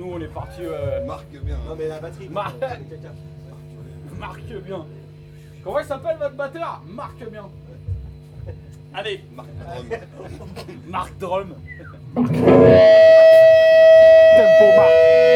nous on est parti. Marque bien. Non mais la batterie. Marque bien. Comment il s'appelle votre batteur? Marque bien. Allez, Marque Drum. Marc Drum. Tempo Marc.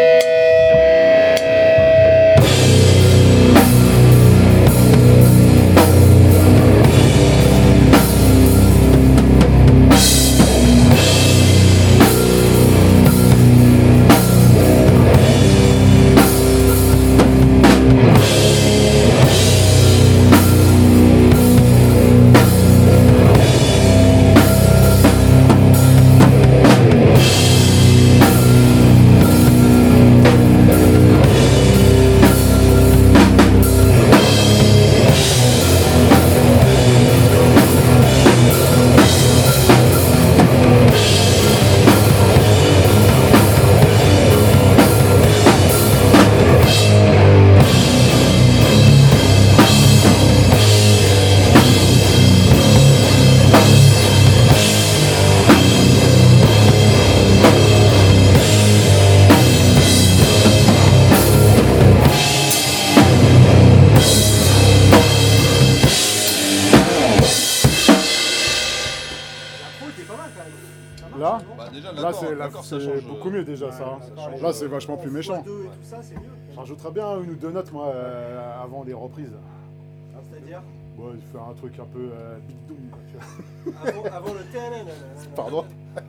Là, Bah, déjà, là l'accord, ça c'est change. beaucoup mieux déjà ça. Hein. change. Là c'est vachement plus méchant. Et tout ça, c'est mieux. Je rajouterais bien une ou deux notes moi avant les reprises. C'est-à-dire Bon, il faut faire un truc un peu big doom. Quoi, tu vois. avant le TNN. Pardon.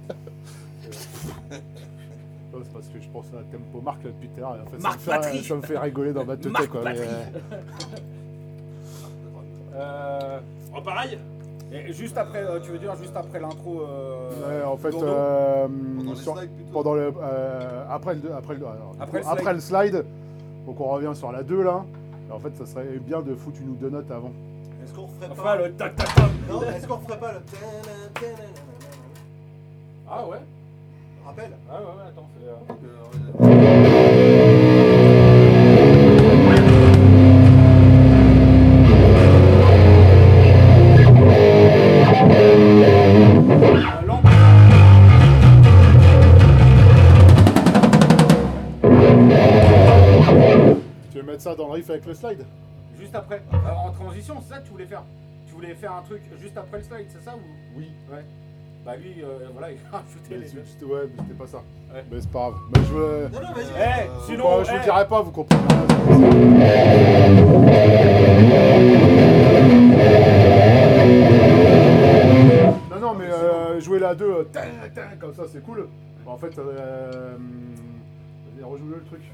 Non, c'est parce que je pense à Tempo Marc depuis tout à l'heure. En fait, Marc ça, Batterie. ça me fait rigoler dans ma tête Marc quoi. Batterie. Mais, Pareil. Et juste après, tu veux dire juste après l'intro. ouais, en fait, Dondo Pendant les slides, plutôt. pendant le, après le slide, donc on revient sur la 2 là. Et en fait, ça serait bien de foutre une ou deux notes avant. Est-ce qu'on referait Enfin pas le tac tac tac. Non, est-ce qu'on referait pas le TNN? Ah ouais. Rappelle. Ah ouais, attends, c'est. Tu veux mettre ça dans le riff avec le slide? Juste après. En transition, c'est ça que tu voulais faire. Tu voulais faire un truc juste après le slide, c'est ça ou? Oui. Ouais. Bah lui, voilà, il a rajouté Mais les deux. ouais, mais c'était pas ça. Ouais. Mais c'est pas grave. Mais je veux... Non, vas-y. Sinon, Bon, je vous dirai pas, vous comprenez. Non, mais jouer la 2, comme ça, c'est cool. Bon, en fait, vas-y, rejoue le truc.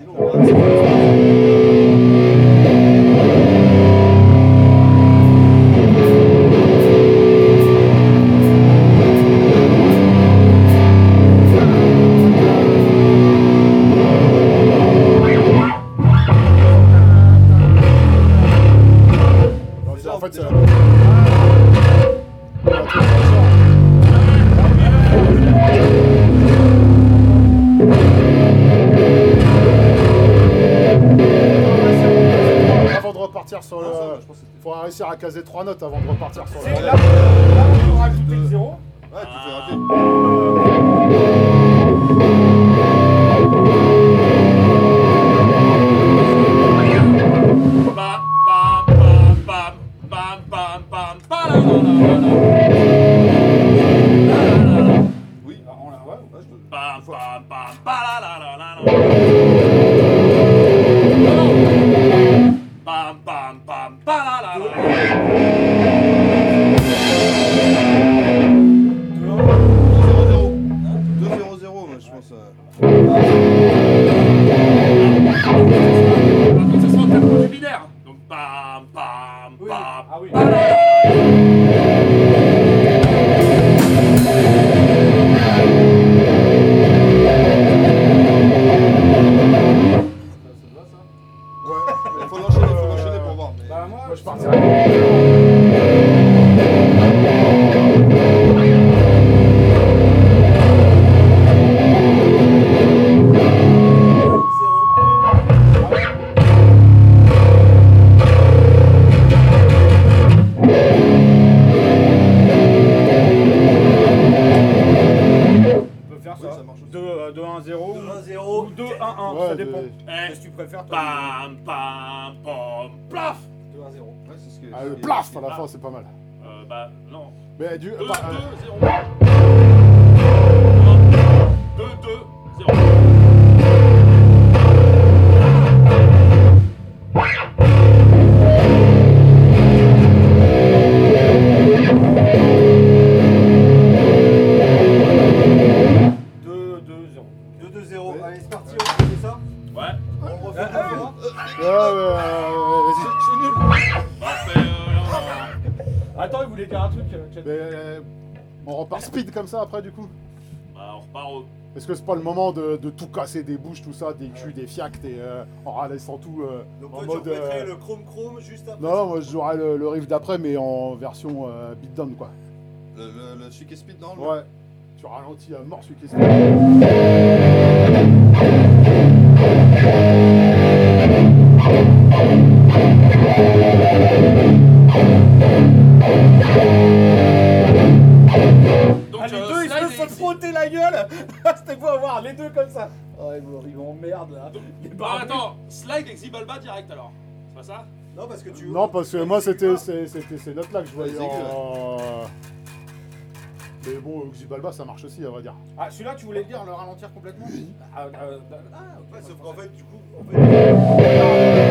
En fait, avant de repartir sur le... faut réussir à caser 3 notes avant de repartir sur le... C'est là, on va rajouter le 0. Ouais, tu fais rater. Oui. On la voit ou pas? Je pense. Ça sera peut-être du binaire. Donc bam bam Oui. bam. Ah oui. 1-1, Ouais, ça dépend. Eh, Qu'est-ce que tu préfères, toi? Pam, pam, pam, plaf. 2-1-0. Ouais, c'est ce que. Ah, le plaf à la fin, c'est pas mal. Bah, non. Mais 2, 2, 0. bah, 2, 2, 0. Allez, c'est parti, on fait ça. Ouais. On refait pas ça. vas-y. C'est nul. Parfait, Attends, il voulait dire un truc. Chad. Mais, on repart speed comme ça après, du coup. Bah, on repart au. Est-ce que c'est pas le moment de tout casser, des bouches, tout ça, des culs, des fiacs, en ralaissant tout Donc en toi, mode. tu remettrais le chrome juste après. Non, moi je jouerai le riff d'après, mais en version beatdown quoi. Celui qui est speed dans le. Ouais, tu ralentis à mort celui qui est. Donc, Ah, les deux, ils slide se sont et- frotter la gueule. C'était beau à voir, les deux comme ça. Oh, ils m'emmerdent là. Les Bah, barbus. attends, slide et Xibalba direct alors. C'est pas ça? Non, parce que tu. Non, parce que moi c'était ces notes là que je voyais Les en. Mais bon, Xibalba ça marche aussi, à vrai dire. Ah, celui-là, tu voulais dire le ralentir complètement? Ouais, sauf qu'en fait, du coup. En fait...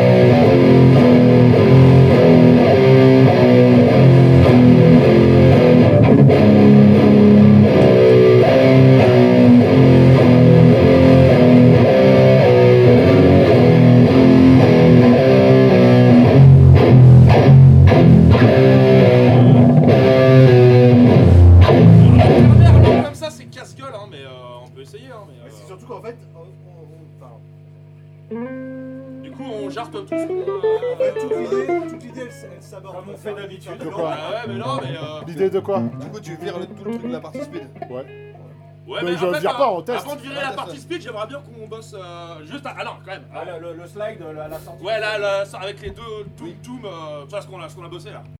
Comme ça, c'est casse-gueule, hein, mais on peut essayer. Hein, mais, Mais c'est surtout qu'en fait. Enfin, Du coup, on jarte tous. en fait, toute l'idée, elle s'aborde. Comme on fait d'habitude. De quoi Ouais, mais non, mais. L'idée de quoi? Du coup, tu vires tout le truc de la partie speed. Ouais. Ouais, Mais je en fait, vire pas, on teste. Avant de virer la partie speed, j'aimerais bien qu'on bosse juste. Ah non, quand même. Ah, le slide, la sortie. Ouais, là, avec les deux Toum Toum, tu vois ce qu'on a bossé là.